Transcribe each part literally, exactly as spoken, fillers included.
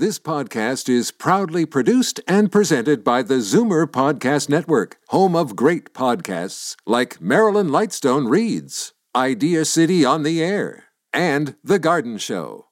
This podcast is proudly produced and presented by the Zoomer Podcast Network, home of great podcasts like Marilyn Lightstone Reads, Idea City on the Air, and The Garden Show.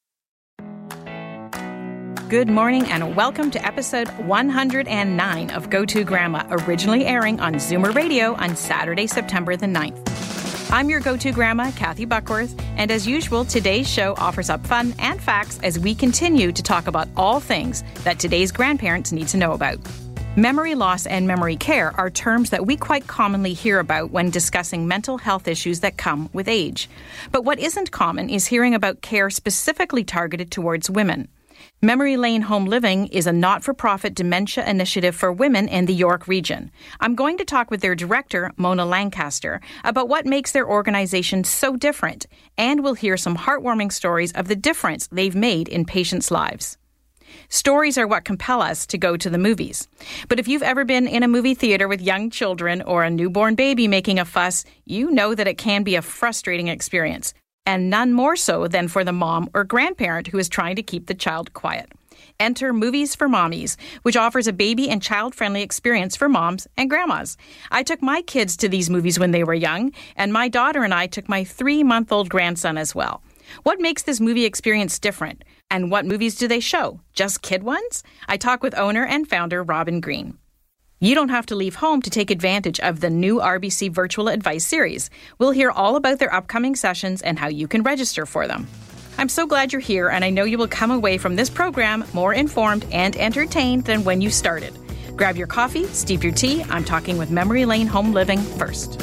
Good morning and welcome to episode one hundred nine of Go To Grandma, originally airing on Zoomer Radio on Saturday, September the ninth. I'm your go-to grandma, Kathy Buckworth, and as usual, today's show offers up fun and facts as we continue to talk about all things that today's grandparents need to know about. Memory loss and memory care are terms that we quite commonly hear about when discussing mental health issues that come with age. But what isn't common is hearing about care specifically targeted towards women. Memory Lane Home Living is a not-for-profit dementia initiative for women in the York region. I'm going to talk with their director, Mona Lancaster, about what makes their organization so different, and we'll hear some heartwarming stories of the difference they've made in patients' lives. Stories are what compel us to go to the movies. But if you've ever been in a movie theater with young children or a newborn baby making a fuss, you know that it can be a frustrating experience. And none more so than for the mom or grandparent who is trying to keep the child quiet. Enter Movies for Mommies, which offers a baby and child-friendly experience for moms and grandmas. I took my kids to these movies when they were young, and my daughter and I took my three-month-old grandson as well. What makes this movie experience different? And what movies do they show? Just kid ones? I talk with owner and founder Robin Green. You don't have to leave home to take advantage of the new R B C Virtual Advice Series. We'll hear all about their upcoming sessions and how you can register for them. I'm so glad you're here, and I know you will come away from this program more informed and entertained than when you started. Grab your coffee, steep your tea. I'm talking with Memory Lane Home Living first.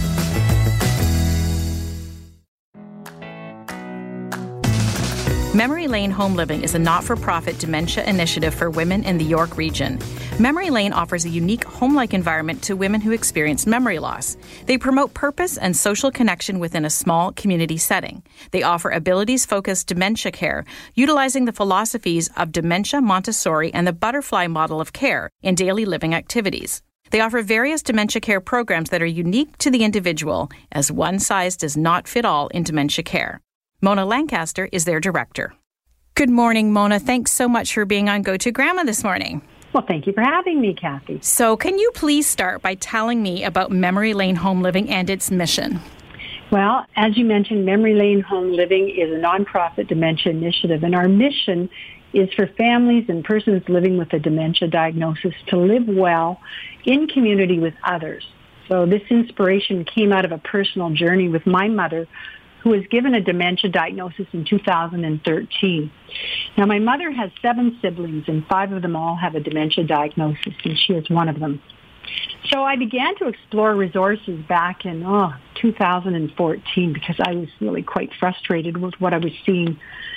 Memory Lane Home Living is a not-for-profit dementia initiative for women in the York region. Memory Lane offers a unique home-like environment to women who experience memory loss. They promote purpose and social connection within a small community setting. They offer abilities-focused dementia care, utilizing the philosophies of dementia Montessori and the butterfly model of care in daily living activities. They offer various dementia care programs that are unique to the individual, as one size does not fit all in dementia care. Mona Lancaster is their director. Good morning, Mona. Thanks so much for being on Go To Grandma this morning. Well, thank you for having me, Kathy. So can you please start by telling me about Memory Lane Home Living and its mission? Well, as you mentioned, Memory Lane Home Living is a nonprofit dementia initiative, and our mission is for families and persons living with a dementia diagnosis to live well in community with others. So this inspiration came out of a personal journey with my mother, who was given a dementia diagnosis in two thousand thirteen. Now, my mother has seven siblings, and five of them all have a dementia diagnosis, and she is one of them. So I began to explore resources back in oh, two thousand fourteen because I was really quite frustrated with what I was seeing.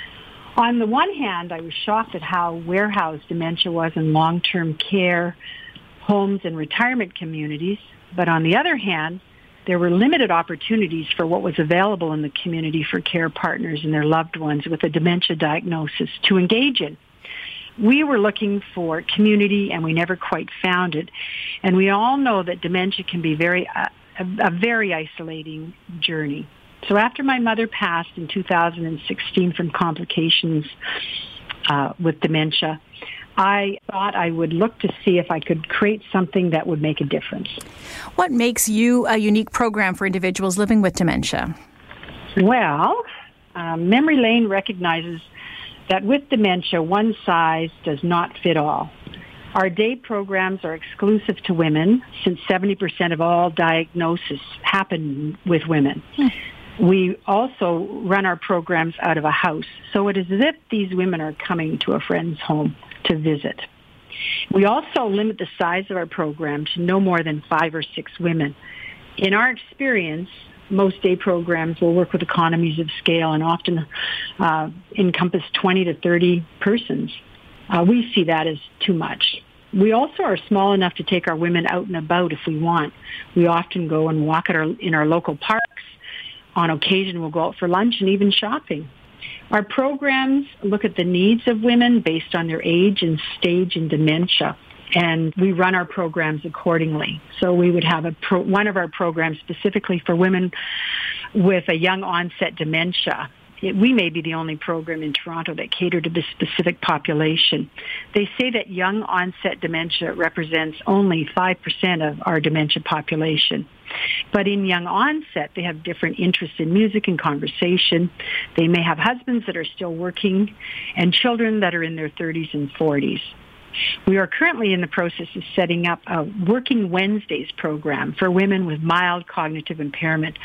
On the one hand, I was shocked at how warehoused dementia was in long-term care, homes, and retirement communities. But on the other hand, there were limited opportunities for what was available in the community for care partners and their loved ones with a dementia diagnosis to engage in. We were looking for community, and we never quite found it. And we all know that dementia can be very uh, a, a very isolating journey. So after my mother passed in two thousand sixteen from complications uh, with dementia, I thought I would look to see if I could create something that would make a difference. What makes you a unique program for individuals living with dementia? Well, um, Memory Lane recognizes that with dementia, one size does not fit all. Our day programs are exclusive to women, since seventy percent of all diagnoses happen with women. Hmm. We also run our programs out of a house, so it is as if these women are coming to a friend's home to visit. We also limit the size of our program to no more than five or six women. In our experience, most day programs will work with economies of scale and often uh, encompass twenty to thirty persons. Uh, we see that as too much. We also are small enough to take our women out and about if we want. We often go and walk at our, in our local parks. On occasion, we'll go out for lunch and even shopping. Our programs look at the needs of women based on their age and stage in dementia, and we run our programs accordingly. So we would have a pro- one of our programs specifically for women with a young onset dementia It, we may be the only program in Toronto that cater to this specific population. They say that young onset dementia represents only five percent of our dementia population. But in young onset, they have different interests in music and conversation. They may have husbands that are still working and children that are in their thirties and forties. We are currently in the process of setting up a Working Wednesdays program for women with mild cognitive impairment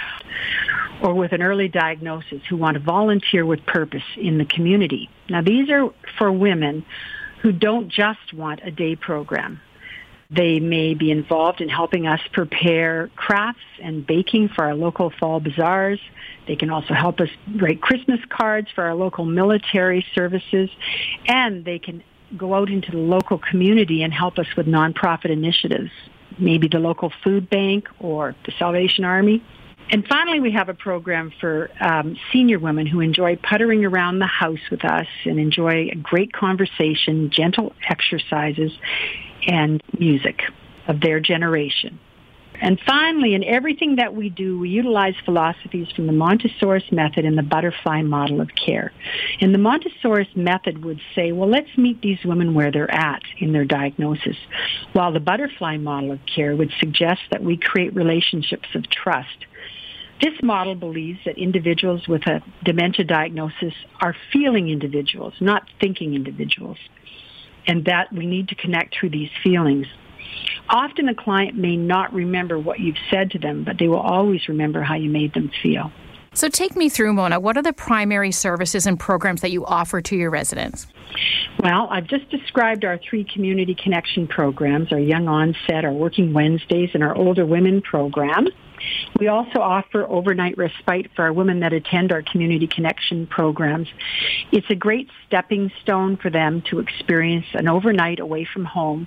or with an early diagnosis who want to volunteer with purpose in the community. Now, these are for women who don't just want a day program. They may be involved in helping us prepare crafts and baking for our local fall bazaars. They can also help us write Christmas cards for our local military services, and they can go out into the local community and help us with nonprofit initiatives, maybe the local food bank or the Salvation Army. And finally, we have a program for um, senior women who enjoy puttering around the house with us and enjoy a great conversation, gentle exercises, and music of their generation. And finally, in everything that we do, we utilize philosophies from the Montessori method and the butterfly model of care. And the Montessori method would say, well, let's meet these women where they're at in their diagnosis, while the butterfly model of care would suggest that we create relationships of trust. This model believes that individuals with a dementia diagnosis are feeling individuals, not thinking individuals, and that we need to connect through these feelings. Often a client may not remember what you've said to them, but they will always remember how you made them feel. So take me through, Mona. What are the primary services and programs that you offer to your residents? Well, I've just described our three community connection programs, our Young Onset, our Working Wednesdays, and our Older Women program. We also offer overnight respite for our women that attend our community connection programs. It's a great stepping stone for them to experience an overnight away from home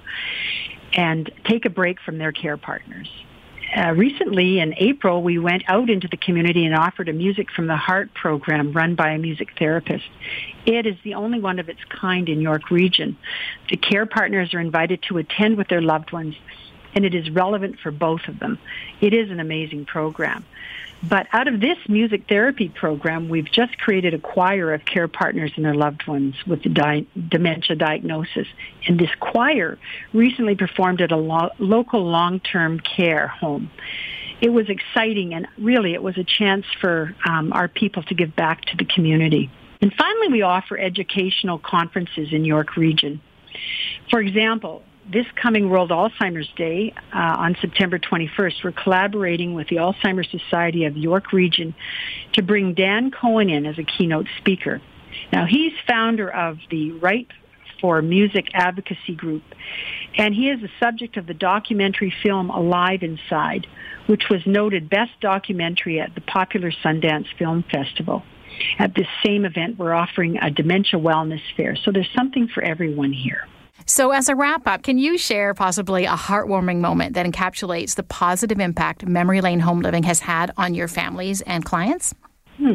and take a break from their care partners. Uh, recently, in April, we went out into the community and offered a Music from the Heart program run by a music therapist. It is the only one of its kind in York Region. The care partners are invited to attend with their loved ones, and it is relevant for both of them. It is an amazing program. But out of this music therapy program, we've just created a choir of care partners and their loved ones with the di- dementia diagnosis. And this choir recently performed at a lo- local long-term care home. It was exciting, and really it was a chance for um, our people to give back to the community. And finally, we offer educational conferences in York Region. For example, this coming World Alzheimer's Day uh, on September twenty-first, we're collaborating with the Alzheimer's Society of York Region to bring Dan Cohen in as a keynote speaker. Now, he's founder of the Right for Music advocacy group, and he is the subject of the documentary film Alive Inside, which was noted Best Documentary at the popular Sundance Film Festival. At this same event, we're offering a dementia wellness fair, so there's something for everyone here. So as a wrap-up, can you share possibly a heartwarming moment that encapsulates the positive impact Memory Lane Home Living has had on your families and clients? Hmm.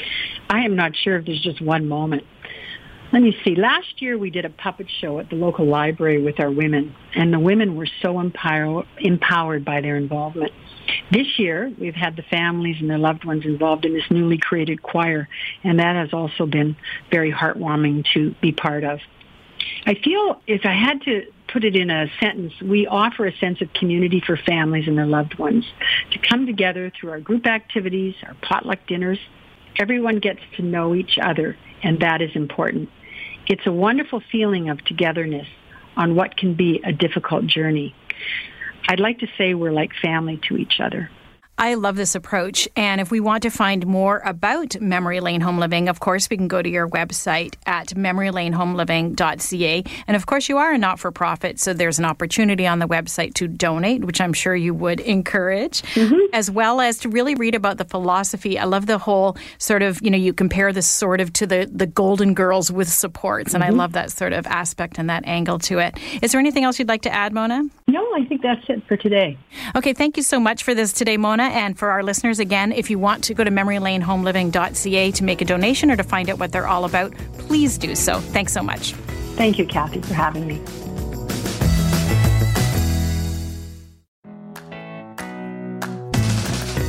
I am not sure if there's just one moment. Let me see. Last year we did a puppet show at the local library with our women, and the women were so empower- empowered by their involvement. This year we've had the families and their loved ones involved in this newly created choir, and that has also been very heartwarming to be part of. I feel if I had to put it in a sentence, we offer a sense of community for families and their loved ones to come together through our group activities, our potluck dinners. Everyone gets to know each other, and that is important. It's a wonderful feeling of togetherness on what can be a difficult journey. I'd like to say we're like family to each other. I love this approach. And if we want to find more about Memory Lane Home Living, of course, we can go to your website at memory lane home living dot c a. And of course, you are a not-for-profit, so there's an opportunity on the website to donate, which I'm sure you would encourage, mm-hmm. as well as to really read about the philosophy. I love the whole sort of, you know, you compare this sort of to the, the Golden Girls with supports. And mm-hmm. I love that sort of aspect and that angle to it. Is there anything else you'd like to add, Mona? No, I think that's it for today. Okay, thank you so much for this today, Mona. And for our listeners, again, if you want to go to memory lane home living dot c a to make a donation or to find out what they're all about, please do so. Thanks so much. Thank you, Kathy, for having me.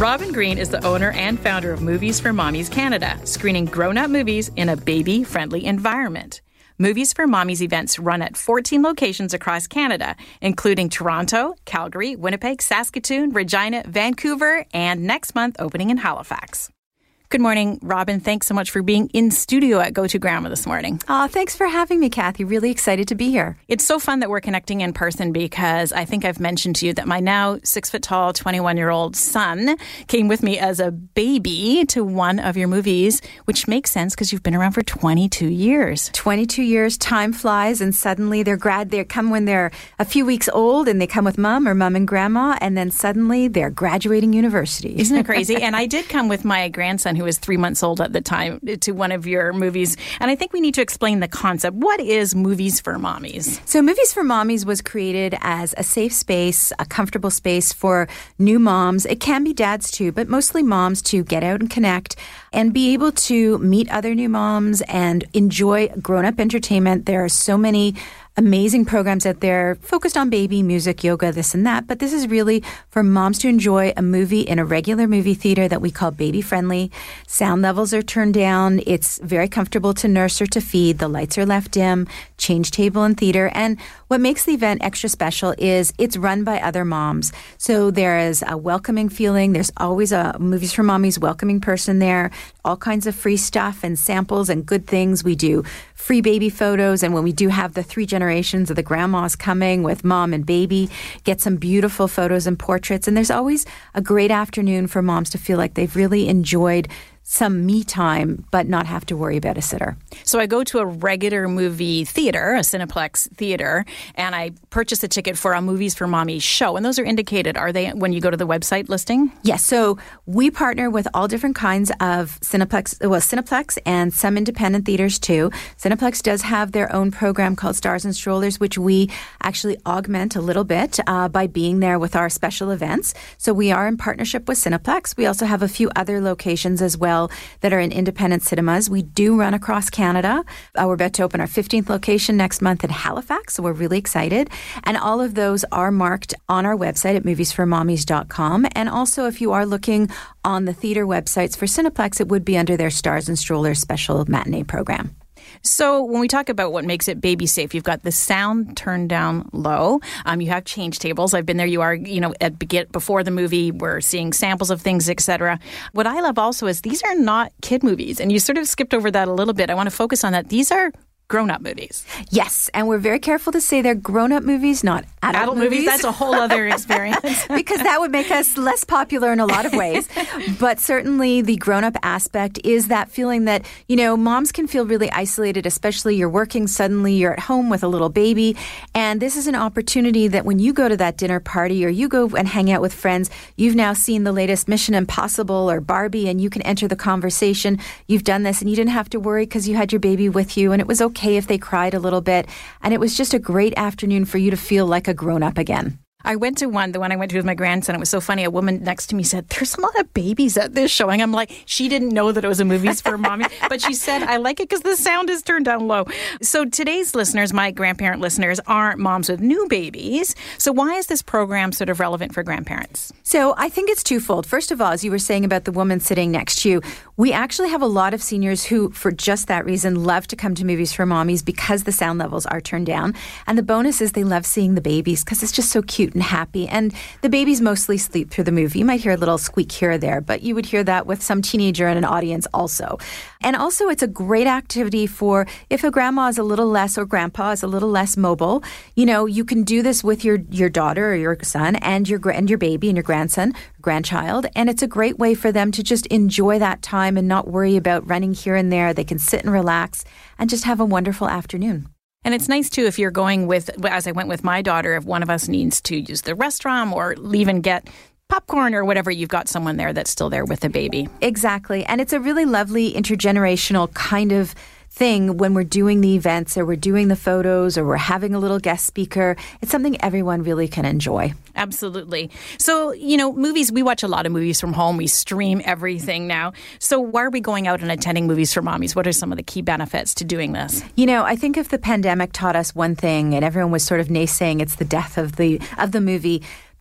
Robin Green is the owner and founder of Movies for Mommies Canada, screening grown-up movies in a baby-friendly environment. Movies for Mommies events run at fourteen locations across Canada, including Toronto, Calgary, Winnipeg, Saskatoon, Regina, Vancouver, and next month opening in Halifax. Good morning, Robin. Thanks so much for being in studio at Go To Grandma this morning. Oh, thanks for having me, Kathy. Really excited to be here. It's so fun that we're connecting in person because I think I've mentioned to you that my now six-foot-tall, twenty-one-year-old son came with me as a baby to one of your movies, which makes sense because you've been around for twenty-two years. twenty-two years, time flies, and suddenly they're grad. They come when they're a few weeks old, and they come with mom or mom and grandma, and then suddenly they're graduating university. Isn't it crazy? And I did come with my grandson, who was three months old at the time, to one of your movies. And I think we need to explain the concept. What is Movies for Mommies? So Movies for Mommies was created as a safe space, a comfortable space for new moms. It can be dads too, but mostly moms to get out and connect and be able to meet other new moms and enjoy grown-up entertainment. There are so many amazing programs out there focused on baby, music, yoga, this and that. But this is really for moms to enjoy a movie in a regular movie theater that we call baby friendly. Sound levels are turned down. It's very comfortable to nurse or to feed. The lights are left dim, change table and theater. And what makes the event extra special is it's run by other moms. So there is a welcoming feeling. There's always a Movies for Mommies welcoming person there. All kinds of free stuff and samples and good things. We do free baby photos. And when we do have the three generations of the grandmas coming with mom and baby, get some beautiful photos and portraits. And there's always a great afternoon for moms to feel like they've really enjoyed some me time, but not have to worry about a sitter. So I go to a regular movie theater, a Cineplex theater, and I purchase a ticket for a Movies for Mommies show. And those are indicated, are they, when you go to the website listing? Yes. So we partner with all different kinds of Cineplex, well, Cineplex and some independent theaters too. Cineplex does have their own program called Stars and Strollers, which we actually augment a little bit uh, by being there with our special events. So we are in partnership with Cineplex. We also have a few other locations as well that are in independent cinemas. We do run across Canada. Uh, we're about to open our fifteenth location next month in Halifax, so we're really excited. And all of those are marked on our website at movies for mommies dot com. And also, if you are looking on the theater websites for Cineplex, it would be under their Stars and Strollers special matinee program. So when we talk about what makes it baby safe, you've got the sound turned down low. Um, you have change tables. I've been there. You are, you know, at before the movie, we're seeing samples of things, et cetera. What I love also is these are not kid movies. And you sort of skipped over that a little bit. I want to focus on that. These are grown-up movies. Yes, and we're very careful to say they're grown-up movies, not adult, adult movies. movies. That's a whole other experience. Because that would make us less popular in a lot of ways. But certainly the grown-up aspect is that feeling that, you know, moms can feel really isolated, especially you're working, suddenly you're at home with a little baby. And this is an opportunity that when you go to that dinner party or you go and hang out with friends, you've now seen the latest Mission Impossible or Barbie and you can enter the conversation. You've done this and you didn't have to worry because you had your baby with you and it was okay. okay if they cried a little bit. And it was just a great afternoon for you to feel like a grown-up again. I went to one, the one I went to with my grandson. It was so funny. A woman next to me said, there's a lot of babies at this showing. I'm like, she didn't know that it was a Movies for Mommy, but she said, I like it because the sound is turned down low. So today's listeners, my grandparent listeners, aren't moms with new babies. So why is this program sort of relevant for grandparents? So I think it's twofold. First of all, as you were saying about the woman sitting next to you, we actually have a lot of seniors who, for just that reason, love to come to Movies for Mommies because the sound levels are turned down. And the bonus is they love seeing the babies because it's just so cute and happy. And the babies mostly sleep through the movie. You might hear a little squeak here or there, but you would hear that with some teenager in an audience also. And also it's a great activity for if a grandma is a little less or grandpa is a little less mobile, you know, you can do this with your, your daughter or your son and your, and your baby and your grandson, grandchild. And it's a great way for them to just enjoy that time and not worry about running here and there. They can sit and relax and just have a wonderful afternoon. And it's nice, too, if you're going with, as I went with my daughter, if one of us needs to use the restroom or leave and get popcorn or whatever, you've got someone there that's still there with the baby. Exactly. And it's a really lovely intergenerational kind of thing when we're doing the events or we're doing the photos or we're having a little guest speaker. It's something everyone really can enjoy. Absolutely. So, you know, movies, we watch a lot of movies from home. We stream everything now. So why are we going out and attending Movies for Mommies? What are some of the key benefits to doing this? You know, I think if the pandemic taught us one thing and everyone was sort of naysaying it's the death of the of the movie,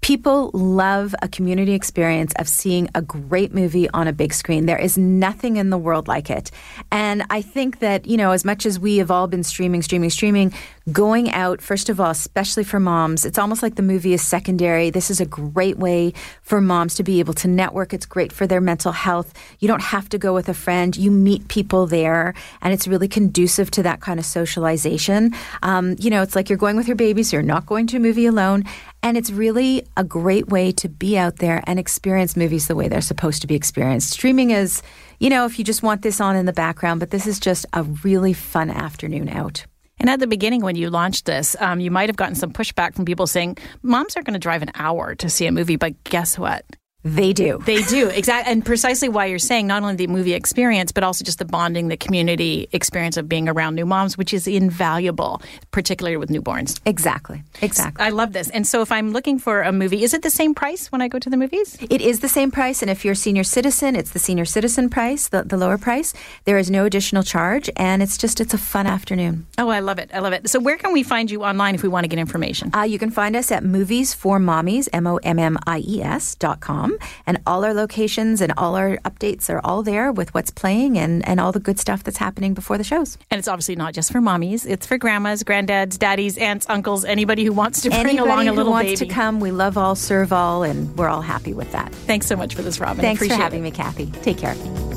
People love a community experience of seeing a great movie on a big screen. There is nothing in the world like it. And I think that, you know, as much as we have all been streaming, streaming, streaming, going out, first of all, especially for moms, it's almost like the movie is secondary. This is a great way for moms to be able to network. It's great for their mental health. You don't have to go with a friend. You meet people there, and it's really conducive to that kind of socialization. Um, you know, it's like you're going with your baby, so you're not going to a movie alone. And it's really a great way to be out there and experience movies the way they're supposed to be experienced. Streaming is, you know, if you just want this on in the background, but this is just a really fun afternoon out. And at the beginning, when you launched this, um, you might have gotten some pushback from people saying, moms are going to drive an hour to see a movie, but guess what? They do. They do. Exactly. And precisely why you're saying not only the movie experience, but also just the bonding, the community experience of being around new moms, which is invaluable, particularly with newborns. Exactly. Exactly. I love this. And so if I'm looking for a movie, is it the same price when I go to the movies? It is the same price. And if you're a senior citizen, it's the senior citizen price, the, the lower price. There is no additional charge. And it's just, it's a fun afternoon. Oh, I love it. I love it. So where can we find you online if we want to get information? Uh, you can find us at movies for mommies, M O M M I E S dot com. And all our locations and all our updates are all there with what's playing and, and all the good stuff that's happening before the shows. And it's obviously not just for mommies. It's for grandmas, granddads, daddies, aunts, uncles, anybody who wants to bring anybody along a little who wants baby. to come. We love all, serve all, and we're all happy with that. Thanks so much for this, Robin. Thanks Appreciate for having it. me, Kathy. Take care.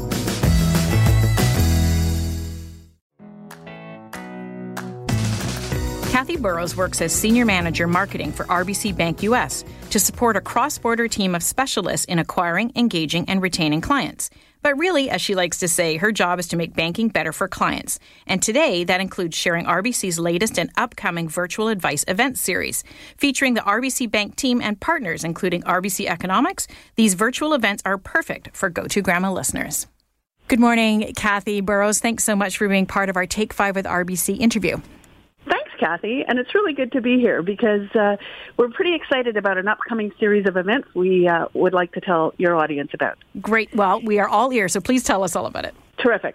Kathy Burrows works as Senior Manager Marketing for R B C Bank U S to support a cross-border team of specialists in acquiring, engaging, and retaining clients. But really, as she likes to say, her job is to make banking better for clients. And today, that includes sharing R B C's latest and upcoming virtual advice event series. Featuring the R B C Bank team and partners, including R B C Economics, these virtual events are perfect for Go To Grandma listeners. Good morning, Kathy Burrows. Thanks so much for being part of our Take Five with R B C interview. Thanks, Kathy. And it's really good to be here because uh, we're pretty excited about an upcoming series of events we uh, would like to tell your audience about. Great. Well, we are all ears, so please tell us all about it. Terrific.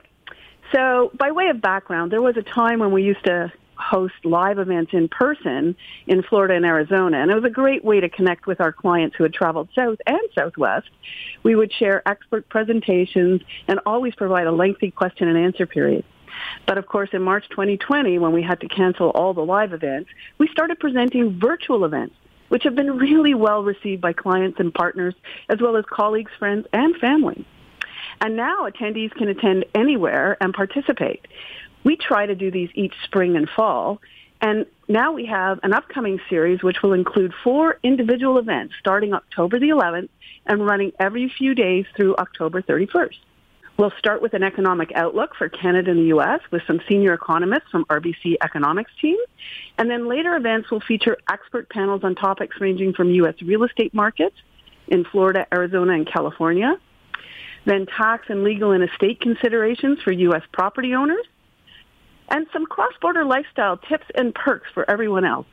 So by way of background, there was a time when we used to host live events in person in Florida and Arizona, and it was a great way to connect with our clients who had traveled south and southwest. We would share expert presentations and always provide a lengthy question and answer period. But of course, in March twenty twenty, when we had to cancel all the live events, we started presenting virtual events, which have been really well received by clients and partners, as well as colleagues, friends, and family. And now attendees can attend anywhere and participate. We try to do these each spring and fall, and now we have an upcoming series which will include four individual events starting October the eleventh and running every few days through October thirty-first. We'll start with an economic outlook for Canada and the U S with some senior economists from R B C Economics team. And then later events will feature expert panels on topics ranging from U S real estate markets in Florida, Arizona, and California. Then tax and legal and estate considerations for U S property owners. And some cross-border lifestyle tips and perks for everyone else.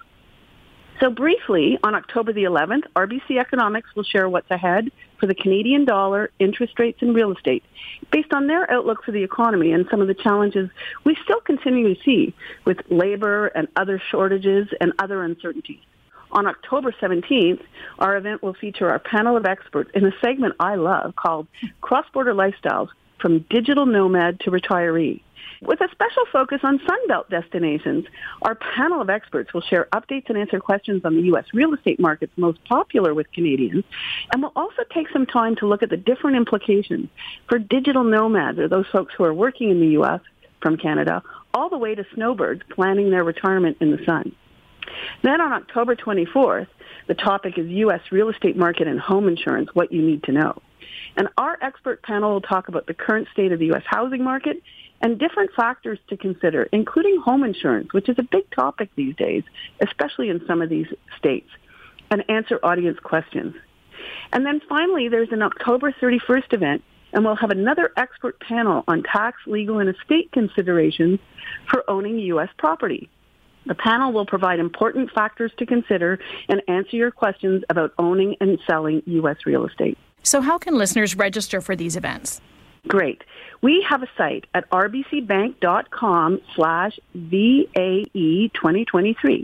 So briefly, on October the eleventh, R B C Economics will share what's ahead for the Canadian dollar, interest rates, and real estate, based on their outlook for the economy and some of the challenges we still continue to see with labor and other shortages and other uncertainties. On October seventeenth, our event will feature our panel of experts in a segment I love called Cross-Border Lifestyles from Digital Nomad to Retiree. With a special focus on Sunbelt destinations, our panel of experts will share updates and answer questions on the U S real estate markets most popular with Canadians, and we'll also take some time to look at the different implications for digital nomads, or those folks who are working in the U S from Canada, all the way to snowbirds planning their retirement in the sun. Then on October twenty-fourth, the topic is U S real estate market and home insurance, what you need to know. And our expert panel will talk about the current state of the U S housing market and different factors to consider, including home insurance, which is a big topic these days, especially in some of these states, and answer audience questions. And then finally, there's an October thirty-first event, and we'll have another expert panel on tax, legal, and estate considerations for owning U S property. The panel will provide important factors to consider and answer your questions about owning and selling U S real estate. So how can listeners register for these events? Great. We have a site at rbcbank.com slash VAE2023.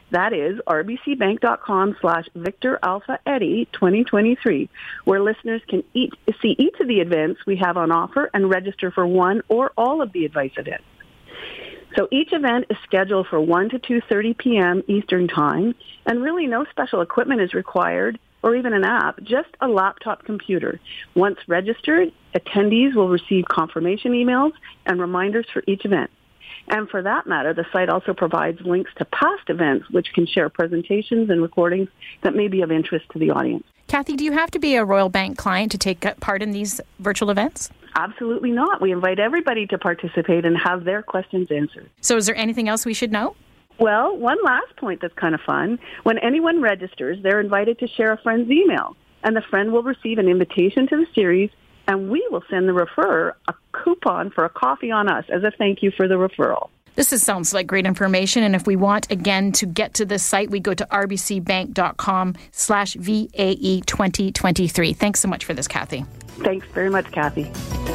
That is rbcbank.com slash Victor Alpha Eddie twenty twenty-three, where listeners can each, see each of the events we have on offer and register for one or all of the advice events. So each event is scheduled for one to two thirty p.m. Eastern Time, and really no special equipment is required or even an app, just a laptop computer. Once registered, attendees will receive confirmation emails and reminders for each event. And for that matter, the site also provides links to past events, which can share presentations and recordings that may be of interest to the audience. Kathy, do you have to be a Royal Bank client to take part in these virtual events? Absolutely not. We invite everybody to participate and have their questions answered. So is there anything else we should know? Well, one last point that's kind of fun. When anyone registers, they're invited to share a friend's email, and the friend will receive an invitation to the series, and we will send the referrer a coupon for a coffee on us as a thank you for the referral. This is, sounds like great information. And if we want, again, to get to this site, we go to rbcbank.com slash VAE 2023. Thanks so much for this, Kathy. Thanks very much, Kathy.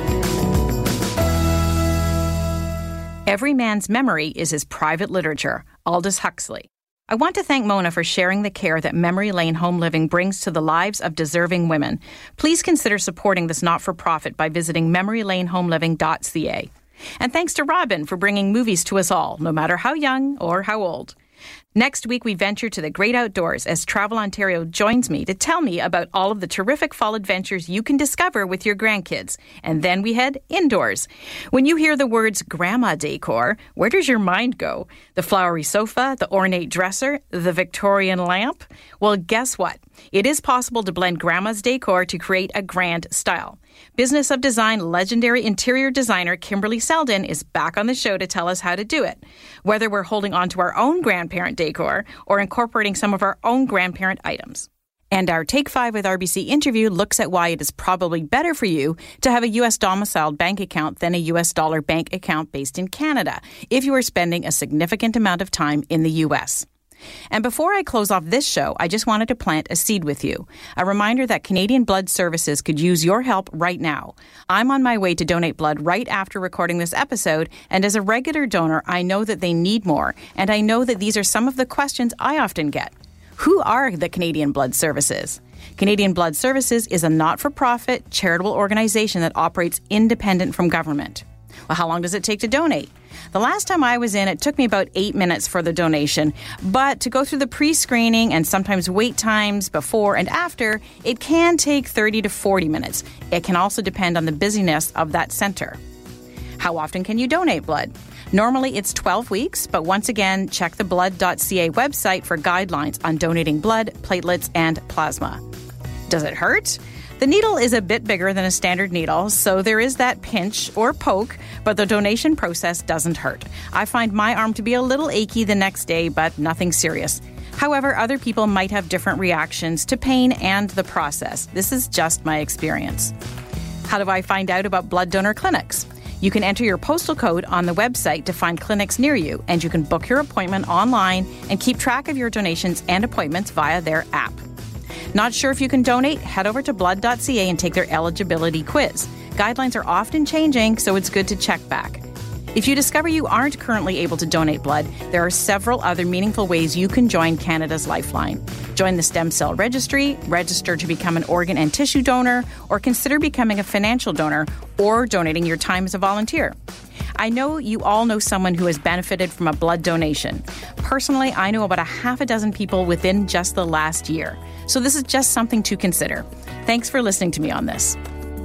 Every man's memory is his private literature. Aldous Huxley. I want to thank Mona for sharing the care that Memory Lane Home Living brings to the lives of deserving women. Please consider supporting this not-for-profit by visiting memory lane home living dot c a. And thanks to Robin for bringing movies to us all, no matter how young or how old. Next week, we venture to the great outdoors as Travel Ontario joins me to tell me about all of the terrific fall adventures you can discover with your grandkids. And then we head indoors. When you hear the words grandma decor, where does your mind go? The flowery sofa, the ornate dresser, the Victorian lamp? Well, guess what? It is possible to blend grandma's decor to create a grand style. Business of Design legendary interior designer Kimberly Selden is back on the show to tell us how to do it. Whether we're holding on to our own grandparent decor or incorporating some of our own grandparent items. And our Take five with R B C interview looks at why it is probably better for you to have a U S domiciled bank account than a U S dollar bank account based in Canada if you are spending a significant amount of time in the U S. And before I close off this show, I just wanted to plant a seed with you. A reminder that Canadian Blood Services could use your help right now. I'm on my way to donate blood right after recording this episode, and as a regular donor, I know that they need more, and I know that these are some of the questions I often get. Who are the Canadian Blood Services? Canadian Blood Services is a not-for-profit charitable organization that operates independent from government. Well, how long does it take to donate? The last time I was in, it took me about eight minutes for the donation. But to go through the pre-screening and sometimes wait times before and after, it can take thirty to forty minutes. It can also depend on the busyness of that center. How often can you donate blood? Normally, it's twelve weeks, but once again, check the blood dot c a website for guidelines on donating blood, platelets, and plasma. Does it hurt? The needle is a bit bigger than a standard needle, so there is that pinch or poke, but the donation process doesn't hurt. I find my arm to be a little achy the next day, but nothing serious. However, other people might have different reactions to pain and the process. This is just my experience. How do I find out about blood donor clinics? You can enter your postal code on the website to find clinics near you, and you can book your appointment online and keep track of your donations and appointments via their app. Not sure if you can donate? Head over to blood dot c a and take their eligibility quiz. Guidelines are often changing, so it's good to check back. If you discover you aren't currently able to donate blood, there are several other meaningful ways you can join Canada's Lifeline. Join the Stem Cell Registry, register to become an organ and tissue donor, or consider becoming a financial donor or donating your time as a volunteer. I know you all know someone who has benefited from a blood donation. Personally, I know about a half a dozen people within just the last year. So this is just something to consider. Thanks for listening to me on this.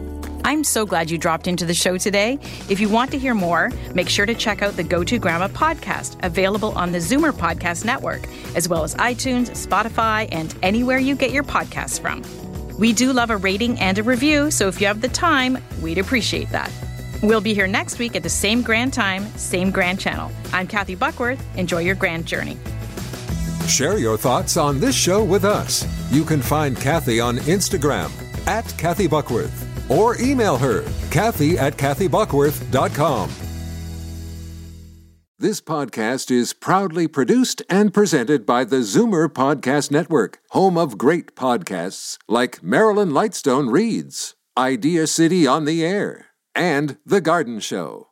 I'm so glad you dropped into the show today. If you want to hear more, make sure to check out the Go To Grandma podcast, available on the Zoomer Podcast Network, as well as iTunes, Spotify, and anywhere you get your podcasts from. We do love a rating and a review, so if you have the time, we'd appreciate that. We'll be here next week at the same grand time, same grand channel. I'm Kathy Buckworth. Enjoy your grand journey. Share your thoughts on this show with us. You can find Kathy on Instagram at Kathy Buckworth or email her, Kathy at Kathy Buckworth dot com. This podcast is proudly produced and presented by the Zoomer Podcast Network, home of great podcasts like Marilyn Lightstone Reads, Idea City on the Air, and The Garden Show.